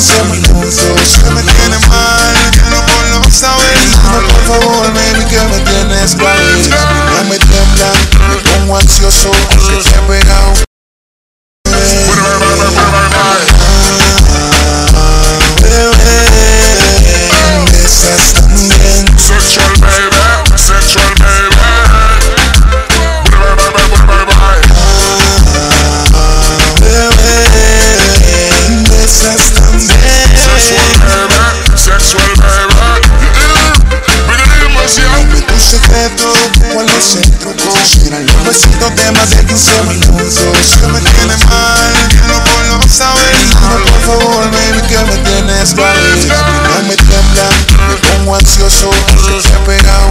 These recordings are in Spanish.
15 minutos. Que me tiene mal, que no puedo saber. Dime por favor, baby, que me tienes mal. Ya me tiembla, me pongo ansioso, que te he pegado. ¿Cuál es el truco? Serán los besitos de más de 15 minutos. Que me tiene mal, que no puedo saber. Dime por favor, baby, que me tienes mal. Ya me tiembla, me pongo ansioso, que te he pegado.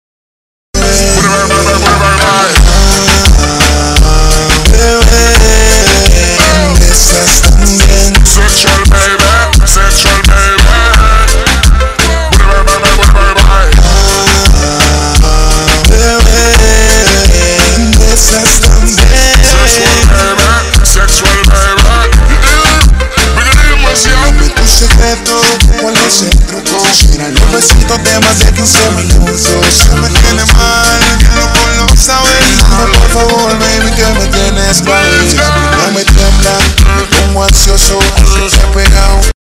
Bebé, besas también. Sexual baby, sexual baby. ¿Cuál es el truco? Serán los besitos de más de 15 minutos. Que me tiene mal, que no puedo saber. Dime por favor, baby, que me tienes mal. Ya me tiembla, me pongo ansioso, que te he pegado.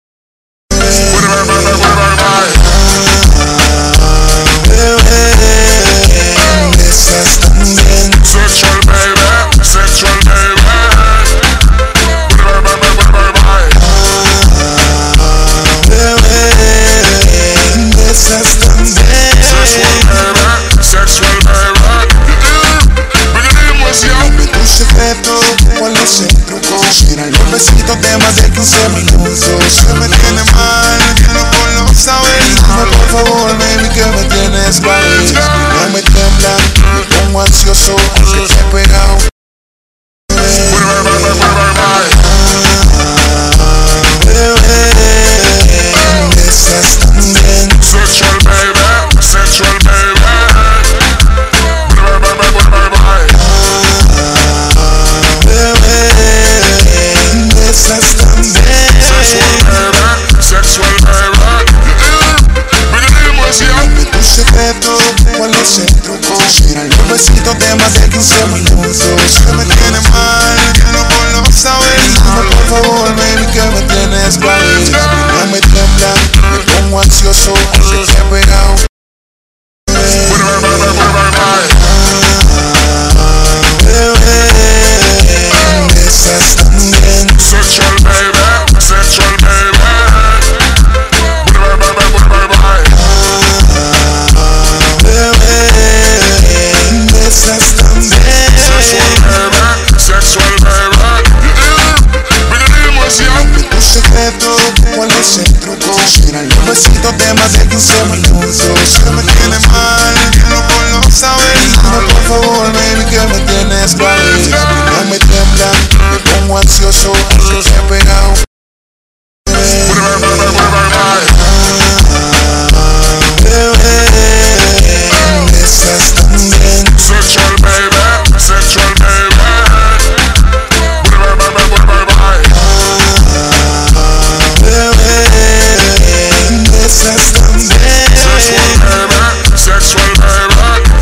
Bebé, besas también. Sexual baby, sexual baby. ¿Cuál es el truco? Serán los besitos de más de 15 minutos. Que me tiene mal, que no puedo saber. Dime por favor, baby, que me tienes mal. Ya me tiembla, me pongo ansioso, que te he pegado. Bebé, besas también. Sexual baby, sexual baby. ¿Cuál es el truco? Serán los besitos de más de 15 minutos. Que me tiene mal, que no puedo saber. Dime por favor, baby, que me tienes mal. Ya me tiembla, me pongo ansioso, que te he pegado. Bebé, besas también. Sexual baby, sexual baby. Besas también. Sexual baby. Tu secreto, ¿cuál es el truco? Serán los besitos de más de 15 minutos. Que me tiene mal, que no puedo saber. Dime por favor, baby, que me tienes mal. Ya me tiembla, me pongo ansioso, que te he pegado. Bebé, besas también. Sexual baby, sexual baby. Bebé, besas también. Sexual baby.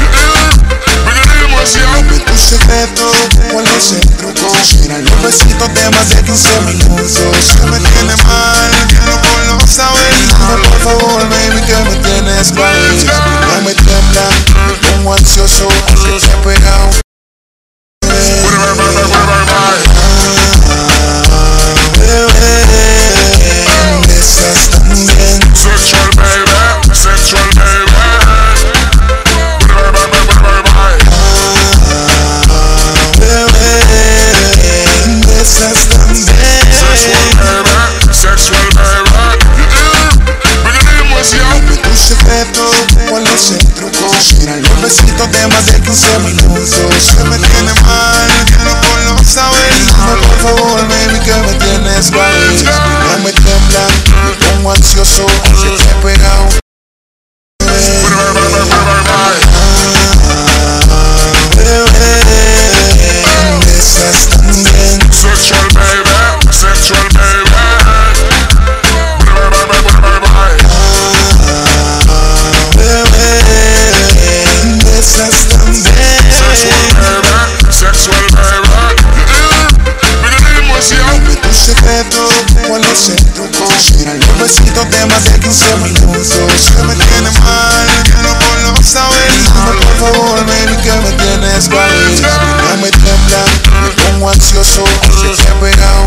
Tu secreto, ¿cuál es el truco? Serán los besitos de más de 15 minutos. Que me tiene mal, que no puedo saber. Dime por favor, baby, que me tienes mal. Ya me tiembla, me pongo ansioso, que te he pegado. Bebé, besas también. Sexual baby, sexual baby. Bebé, besas también. Sexual baby. Tu secreto, ¿cuál es el truco? Serán los besitos de más de 15 minutos. Que me tiene mal, que no puedo saber. Dime por favor, baby, que me tienes mal. Ya me tiembla, me pongo ansioso, que te he pegado. Bebé, besas también. Sexual baby, sexual baby. 15 minutos. Se me tiene mal, yo no puedo saber. Dime por favor, baby, que me tienes mal. Me tiembla, me pongo ansioso. Se te ha pegado